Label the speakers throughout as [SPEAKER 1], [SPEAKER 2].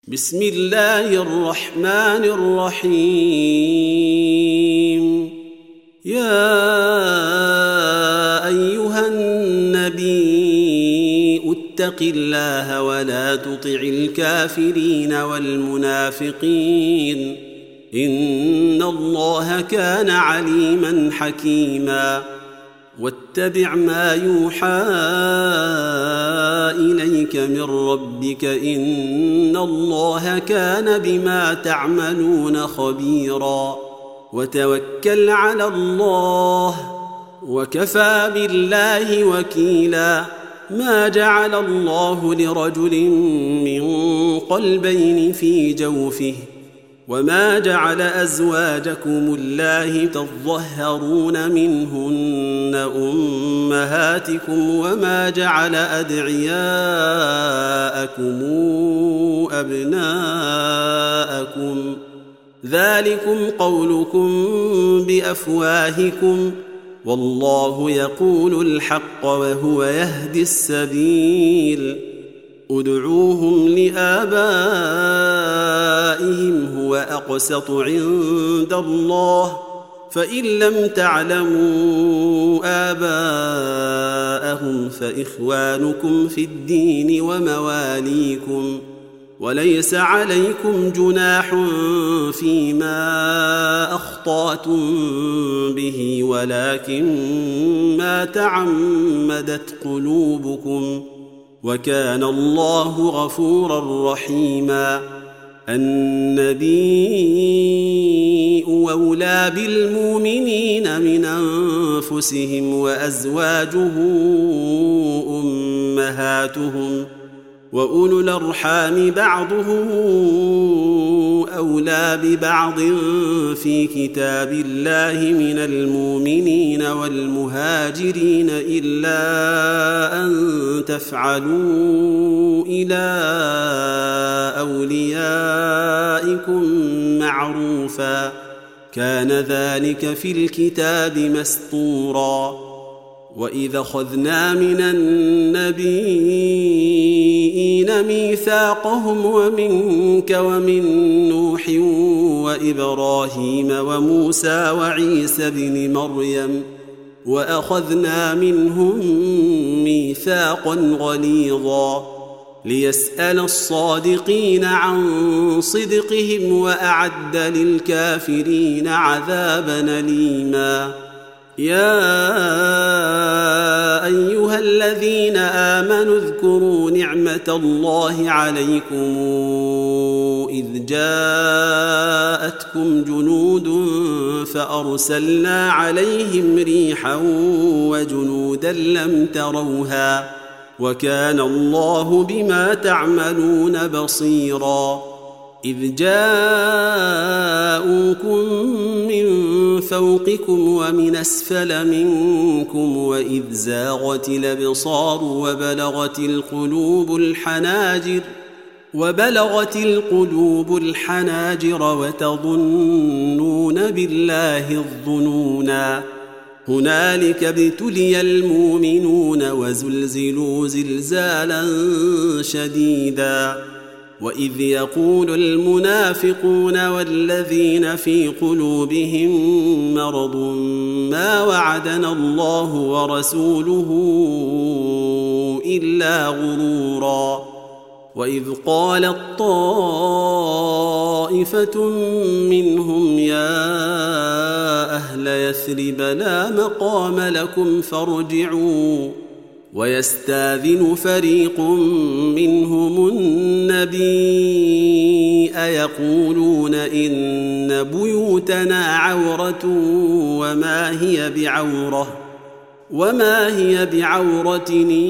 [SPEAKER 1] بسم الله الرحمن الرحيم. يا أيها النبي اتق الله ولا تطع الكافرين والمنافقين إن الله كان عليما حكيما. واتبع ما يوحى إليك من ربك إن الله كان بما تعملون خبيرا. وتوكل على الله وكفى بالله وكيلا. ما جعل الله لرجل من قلبين في جوفه وما جعل أزواجكم الله تظهرون منهن أمهاتكم وما جعل أدعياءكم أبناءكم ذلكم قولكم بأفواهكم والله يقول الحق وهو يهدي السبيل. ادعوهم لآبائهم هو أقسط عند الله فإن لم تعلموا آباءهم فإخوانكم في الدين ومواليكم وليس عليكم جناح فيما أخطأتم به ولكن ما تعمدت قلوبكم وكان الله غفورا رحيما. النبي أولى بالمؤمنين من أنفسهم وأزواجه أمهاتهم وأولو الأرحام بعضهم أولى ببعض في كتاب الله من المؤمنين والمهاجرين إلا أن تفعلوا إلى أوليائكم معروفا كان ذلك في الكتاب مسطورا. وإذا أخذنا من النبيين ميثاقهم ومنك ومن نوح وإبراهيم وموسى وعيسى بن مريم وأخذنا منهم ميثاقا غليظا ليسأل الصادقين عن صدقهم وأعد للكافرين عذابا أليما. يا أيها الذين آمنوا اذكروا نعمة الله عليكم إذ جاءتكم جنود فأرسلنا عليهم ريحا وجنودا لم تروها وكان الله بما تعملون بصيرا. إذ جاءوكم من فوقكم ومن أسفل منكم وإذ زاغت الأبصار وبلغت القلوب الحناجر وتظنون بالله الظنونا. هنالك ابتلي المؤمنون وزلزلوا زلزالا شديدا. وإذ يقول المنافقون والذين في قلوبهم مرض ما وعدنا الله ورسوله إلا غرورا. وإذ قالت طائفة منهم يا أهل يثرب لا مقام لكم فارجعوا ويستاذن فريق منهم النبي أيقولون إن بيوتنا عورة وما هي بعورة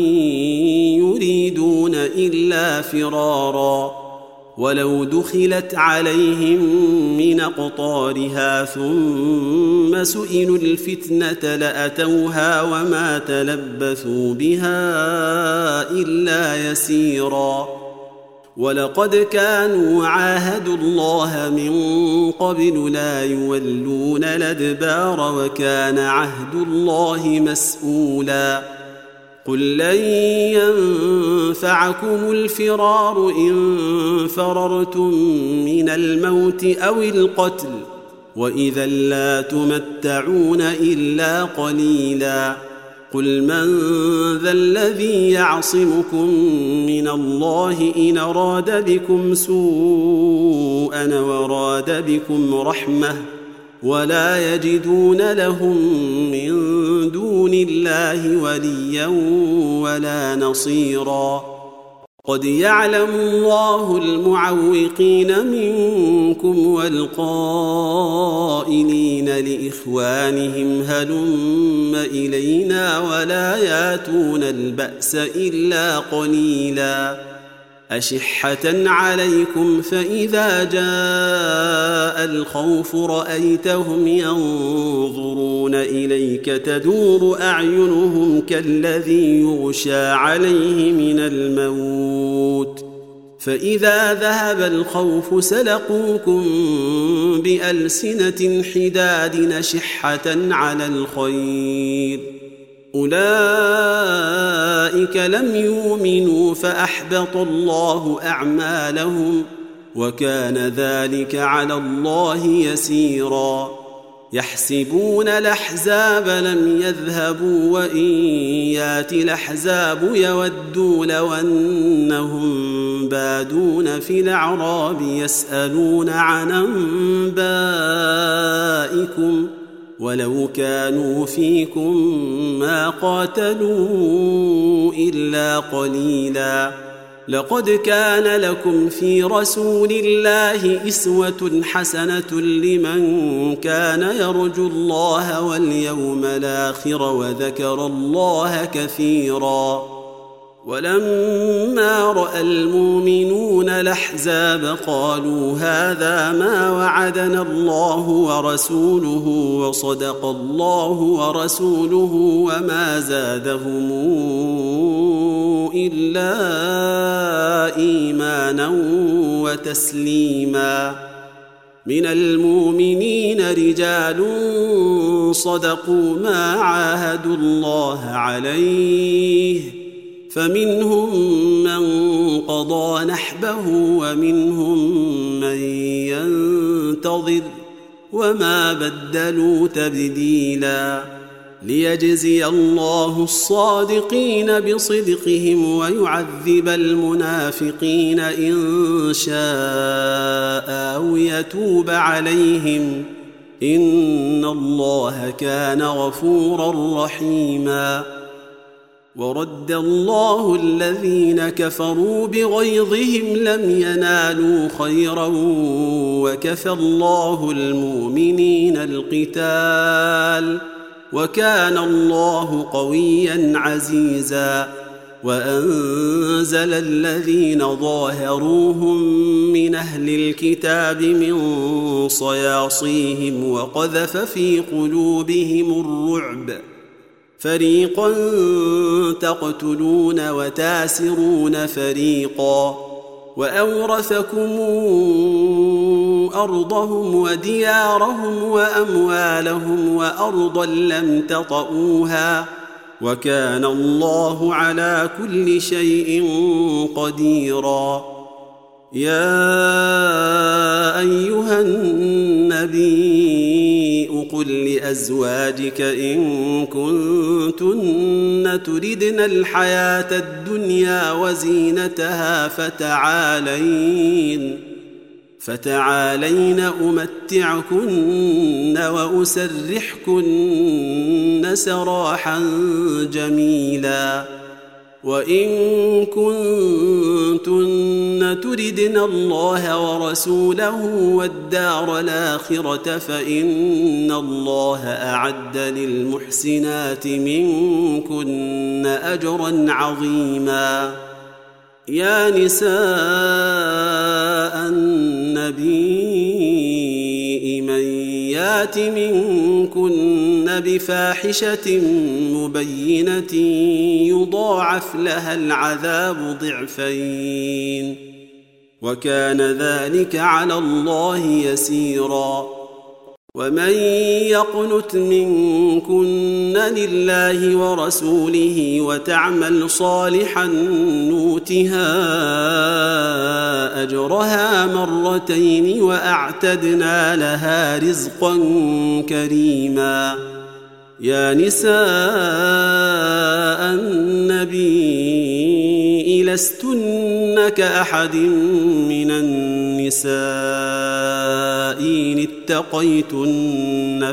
[SPEAKER 1] يريدون إلا فرارا. ولو دخلت عليهم من أقطارها ثم سئلوا الفتنة لأتوها وما تلبثوا بها إلا يسيرا. ولقد كانوا عاهدوا الله من قبل لا يولون الأدبار وكان عهد الله مسؤولا. قل لن ينفعكم الفرار إن فررتم من الموت أو القتل وإذا لا تمتعون إلا قليلا. قل من ذا الذي يعصمكم من الله إن أراد بكم سوءا وراد بكم رحمة ولا يجدون لهم من دون الله وليا ولا نصيرا. قد يعلم الله المعوقين منكم والقائلين لإخوانهم هلم إلينا ولا ياتون البأس إلا قليلا. أشحة عليكم فإذا جاء الخوف رأيتهم ينظرون إليك تدور أعينهم كالذي يغشى عليه من الموت فإذا ذهب الخوف سلقوكم بألسنة حداد نشحة على الخير أولئك لم يؤمنوا فأحبط الله أعمالهم وكان ذلك على الله يسيرا. يحسبون الأحزاب لم يذهبوا وإن يأتي الأحزاب يودوا لو أنهم بادون في الأعراب يسألون عن أنبائكم ولو كانوا فيكم ما قاتلوا إلا قليلا. لقد كان لكم في رسول الله أسوة حسنة لمن كان يرجو الله واليوم الآخر وذكر الله كثيرا. ولما رأى المؤمنون الأحزاب قالوا هذا ما وعدنا الله ورسوله وصدق الله ورسوله وما زادهم إلا إيمانا وتسليما. من المؤمنين رجال صدقوا ما عاهدوا الله عليه فمنهم من قضى نحبه ومنهم من ينتظر وما بدلوا تبديلا. ليجزي الله الصادقين بصدقهم ويعذب المنافقين إن شاء أو يتوب عليهم إن الله كان غفورا رحيما. ورد الله الذين كفروا بغيظهم لم ينالوا خيرا وكفى الله المؤمنين القتال وكان الله قويا عزيزا. وأنزل الذين ظاهروهم من أهل الكتاب من صياصيهم وقذف في قلوبهم الرعب فريقا تقتلون وتاسرون فريقا وأورثكم أرضهم وديارهم وأموالهم وأرضا لم تطئوها وكان الله على كل شيء قديرا. يا أيها النبي قل لأزواجك إن كنتن تردن الحياة الدنيا وزينتها فتعالين أمتعكن وأسرحكن سراحا جميلا. وإن كنتن تردن الله ورسوله والدار الآخرة فإن الله أعد للمحسنات منكن أجرا عظيما. يا نساء النبي من يات منكن بفاحشة مبينة يضاعف لها العذاب ضعفين وكان ذلك على الله يسيرا. ومن يقنت منكن لله ورسوله وتعمل صالحا نؤتها أجرها مرتين وأعتدنا لها رزقا كريما. يا نساء النبي لستن كأحد من النساء إن اتقيتن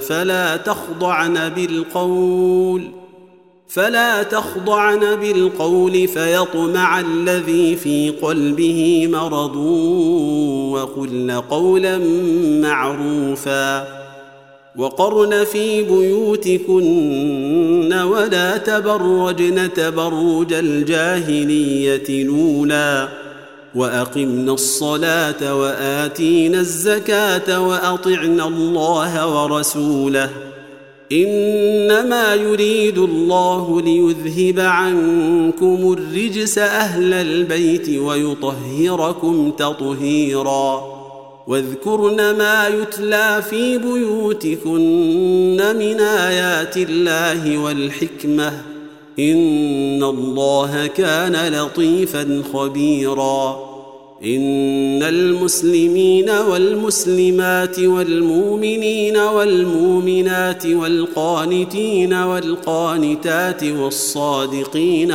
[SPEAKER 1] فلا تخضعن بالقول فيطمع الذي في قلبه مرض وقلن قولا معروفا. وقرن في بيوتكن ولا تبرجن تبرج الجاهلية الأولى وأقمنا الصلاة وآتينا الزكاة وأطعنا الله ورسوله إنما يريد الله ليذهب عنكم الرجس أهل البيت ويطهركم تطهيرا. واذكرن ما يتلى في بيوتكن من آيات الله والحكمة إن الله كان لطيفا خبيرا. إن المسلمين والمسلمات والمؤمنين والمؤمنات والقانتين والقانتات والصادقين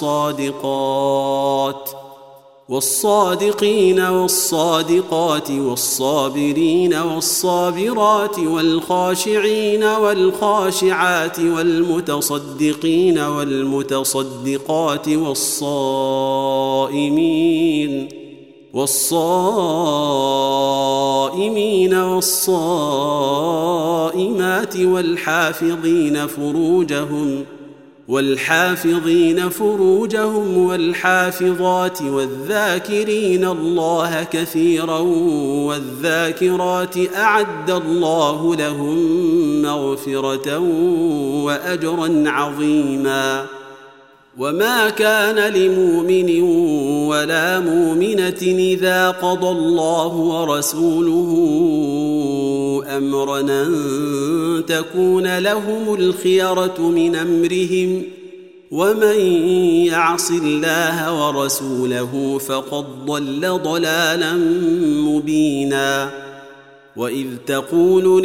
[SPEAKER 1] والصادقات والصابرين والصابرات والخاشعين والخاشعات والمتصدقين والمتصدقات والصائمين والصائمات والحافظين فروجهم والحافظات والذاكرين الله كثيرا والذاكرات أعد الله لهم مغفرة وأجرا عظيما. وما كان لمؤمن ولا مؤمنة إذا قضى الله ورسوله أمرا أن تكون لهم الخيرة من أمرهم ومن يعص الله ورسوله فقد ضل ضلالا مبينا. وإذ تقول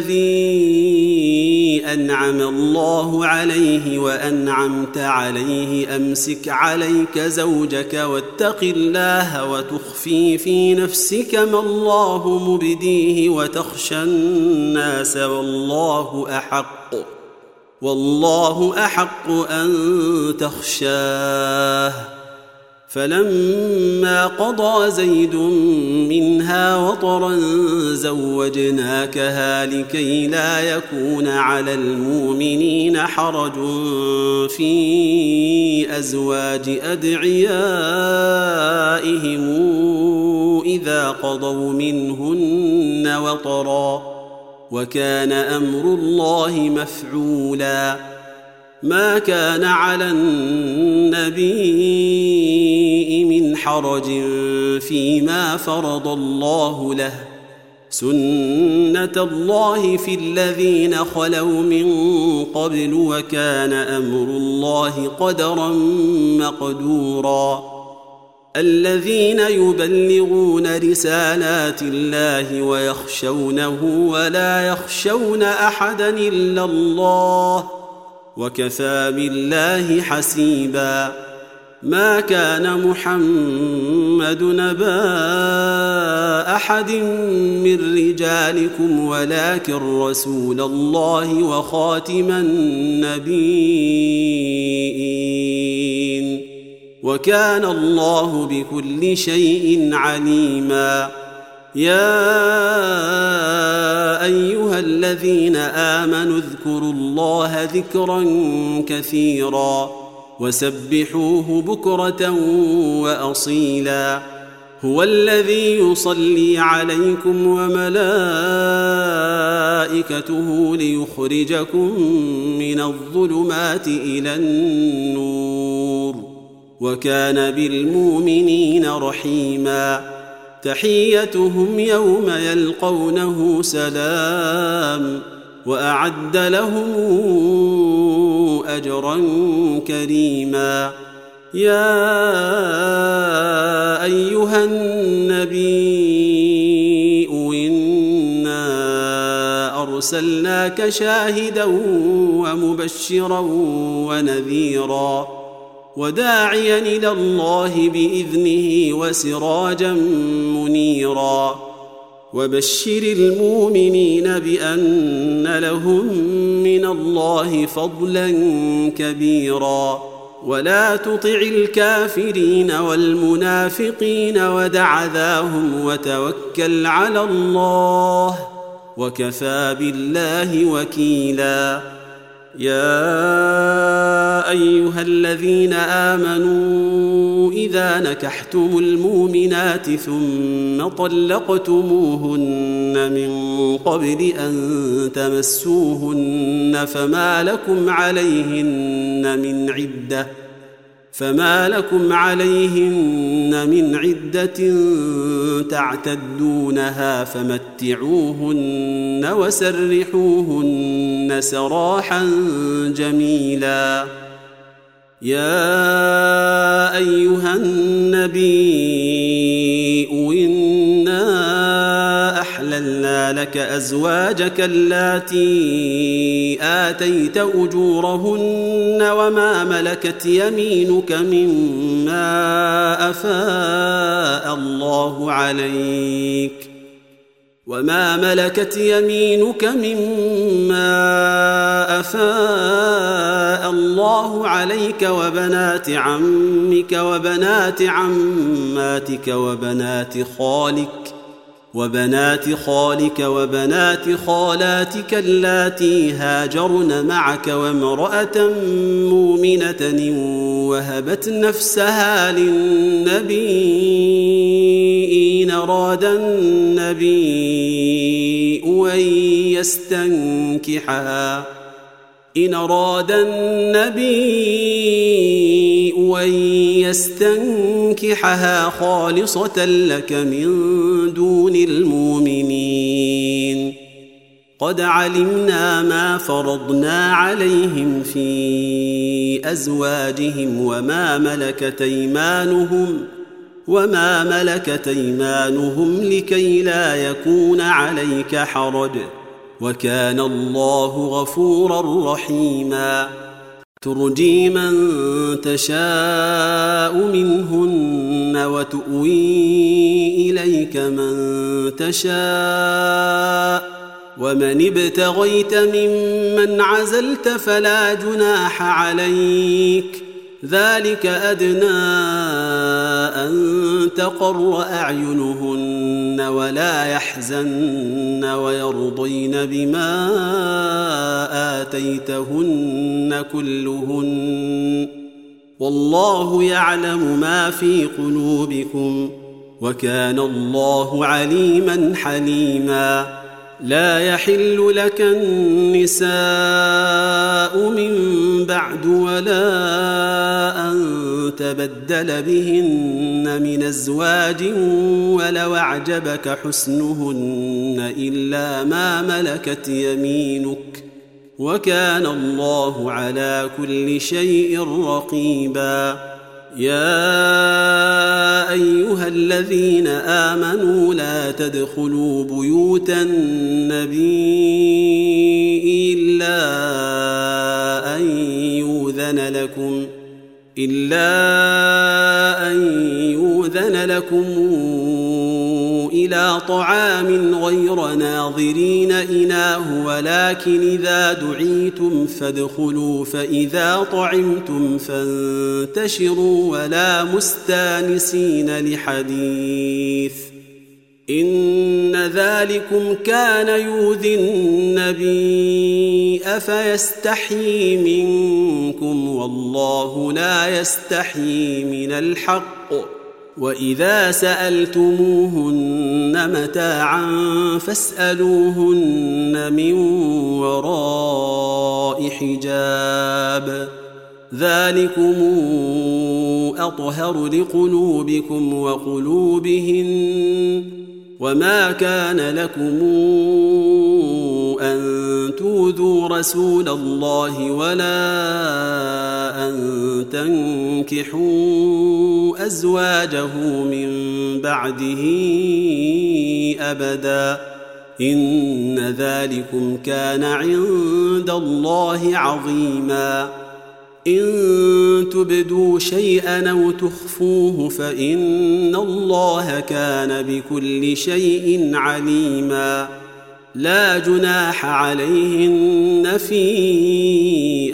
[SPEAKER 1] للذي أنعم الله عليه وأنعمت عليه أمسك عليك زوجك واتق الله وتخفي في نفسك ما الله مبديه وتخشى الناس والله أحق أن تخشاه. فلما قضى زيد منها وطرا زوجناكها لكي لا يكون على المؤمنين حرج في أزواج أدعيائهم إذا قضوا منهن وطرا وكان أمر الله مفعولا. ما كان على النبي من حرج فيما فرض الله له سنة الله في الذين خلوا من قبل وكان أمر الله قدرا مقدورا. الذين يبلغون رسالات الله ويخشونه ولا يخشون أحدا إلا الله وكفى بالله حسيبا. ما كان محمد نبا أحد من رجالكم ولكن رسول الله وخاتم النبيين وكان الله بكل شيء عليما. يا أيها الذين آمنوا اذكروا الله ذكرا كثيرا وسبحوه بكرة وأصيلا. هو الذي يصلي عليكم وملائكته ليخرجكم من الظلمات إلى النور وكان بالمؤمنين رحيما. تحيتهم يوم يلقونه سلام وأعد لهم أجرا كريما. يا أيها النبي إنا أرسلناك شاهدا ومبشرا ونذيرا وداعيا إلى الله بإذنه وسراجا منيرا وبشر المؤمنين بأن لهم من الله فضلا كبيرا ولا تطع الكافرين والمنافقين ودع ذاهم وتوكل على الله وكفى بالله وكيلا. يا أيها الذين آمنوا إذا نكحتم المؤمنات ثم طلقتموهن من قبل أن تمسوهن فما لكم عليهن من عدة تعتدونها فمتعوهن وسرحوهن سراحا جميلا. يا أيها النبي إنا أحللنا لك أزواجك اللاتي آتيت أجورهن وما ملكت يمينك مما أفاء الله عليك وبنات عمك وبنات عماتك وبنات خالك وبنات خالاتك اللاتي هاجرن معك وامرأة مؤمنة وهبت نفسها للنبي إن أراد النبي أن يستنكحها خالصة لك من دون المؤمنين. قد علمنا ما فرضنا عليهم في أزواجهم وما ملكت أيمانهم لكي لا يكون عليك حرج وكان الله غفورا رحيما. ترجي من تشاء منهن وتؤوي إليك من تشاء ومن ابتغيت ممن عزلت فلا جناح عليك ذلك أدنى أن تقر أعينهن ولا يحزن ويرضين بما آتيتهن كلهن والله يعلم ما في قلوبكم وكان الله عليما حليما. لا يحل لك النساء من بعد ولا أن تبدل بهن من أزواج ولو أعجبك حسنهن إلا ما ملكت يمينك وكان الله على كل شيء رقيبا. يا أيها الذين آمنوا لا تدخلوا بيوت النبي إلا أن يؤذن لكم إلى طعام غير ناظرين إناه ولكن إذا دعيتم فادخلوا فإذا طعمتم فانتشروا ولا مستانسين لحديث إن ذلكم كان يؤذي النبي أفيستحيي منكم والله لا يستحيي من الحق. وإذا سألتموهن متاعا فاسألوهن من وراء حجاب ذلكم أطهر لقلوبكم وقلوبهن وما كان لكم أن تؤذوا رسول الله ولا أن تنكحوا أزواجه من بعده أبدا إن ذلكم كان عند الله عظيما إن تبدوا شيئا أو تخفوه فإن الله كان بكل شيء عليما لا جناح عليهن في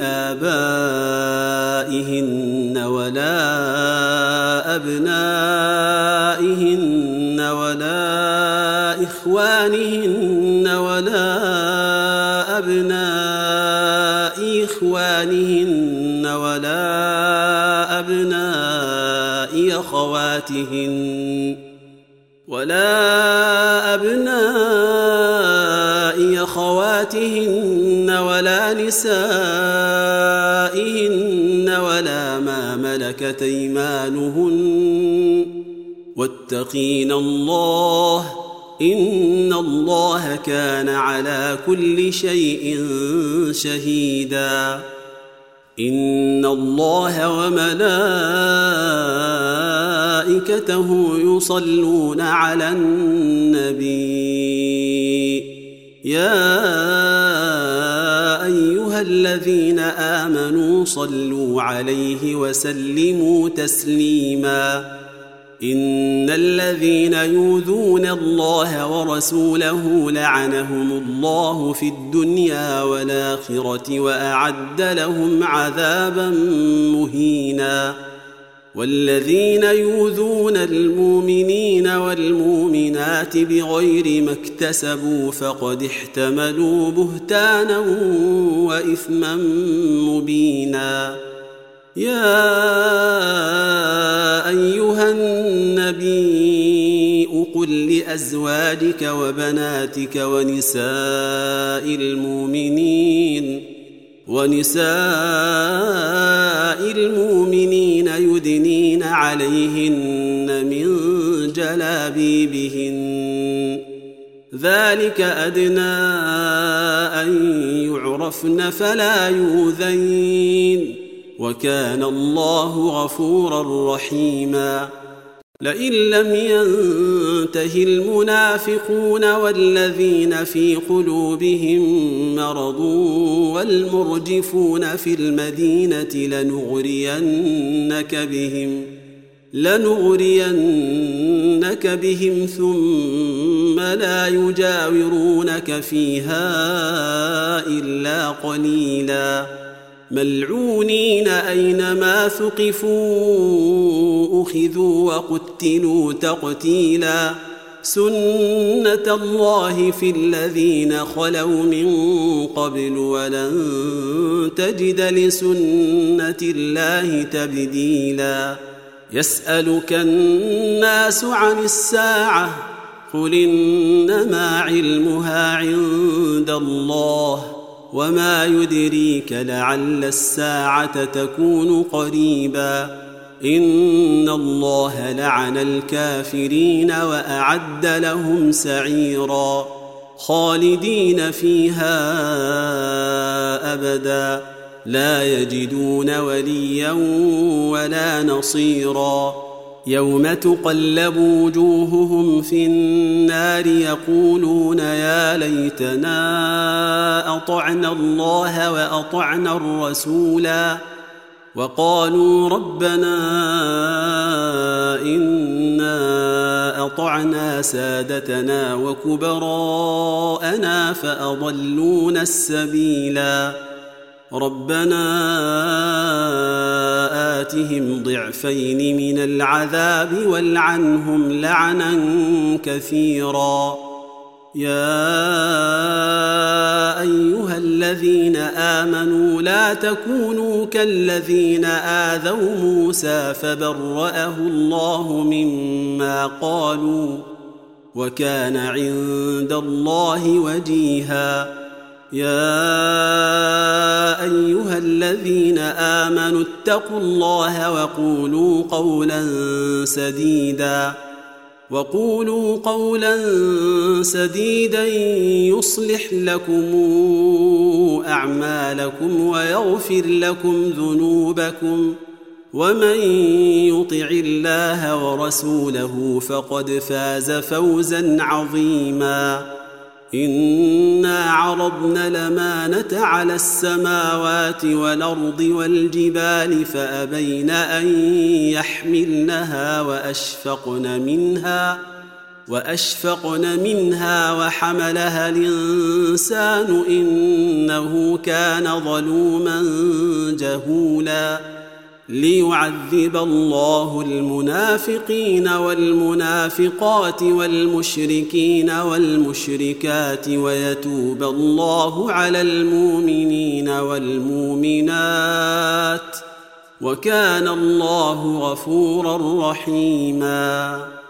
[SPEAKER 1] آبائهن ولا أبنائهن ولا إخوانهن ولا أبناء إخوانهن ولا أبناء أخواتهن ولا نسائهن ولا ما ملكت أيمانهن واتقين الله إن الله كان على كل شيء شهيدا إن الله وملائكته يصلون على النبي يا أيها الذين آمنوا صلوا عليه وسلموا تسليما إن الذين يؤذون الله ورسوله لعنهم الله في الدنيا والآخرة وأعد لهم عذابا مهينا والذين يؤذون المؤمنين والمؤمنات بغير ما اكتسبوا فقد احتملوا بهتانا وإثما مبينا يا أيها النبي قل لأزواجك وبناتك ونساء المؤمنين يدنين عليهن من جلابيبهن ذلك أدنى أن يعرفن فلا يؤذين وكان الله غفورا رحيما لئن لم ينته المنافقون والذين في قلوبهم مرض والمرجفون في المدينة لنغرينك بهم ثم لا يجاورونك فيها إلا قليلا ملعونين أينما ثقفوا أخذوا وقتلوا تقتيلا سنة الله في الذين خلوا من قبل ولن تجد لسنة الله تبديلا يسألك الناس عن الساعة قل إنما علمها عند الله وما يدريك لعل الساعة تكون قريبا إن الله لعن الكافرين وأعد لهم سعيرا خالدين فيها أبدا لا يجدون وليا ولا نصيرا يوم تقلب وجوههم في النار يقولون يا ليتنا أطعنا الله وأطعنا الرسولا وقالوا ربنا إنا أطعنا سادتنا وكبراءنا فأضلونا السبيلا ربنا آتهم ضعفين من العذاب والعنهم لعنا كثيرا يا أيها الذين آمنوا لا تكونوا كالذين آذوا موسى فبرأه الله مما قالوا وكان عند الله وجيها يا أيها الذين آمنوا اتقوا الله وقولوا قولا سديدا يصلح لكم أعمالكم ويغفر لكم ذنوبكم، ومن يطع الله ورسوله فقد فاز فوزا عظيما. إنا عرضنا الأمانة على السماوات والأرض والجبال فأبين أن يحملنها وأشفقن منها وحملها الإنسان إنه كان ظلوما جهولا. ليعذب الله المنافقين والمنافقات والمشركين والمشركات ويتوب الله على المؤمنين والمؤمنات، وكان الله غفورا رحيما.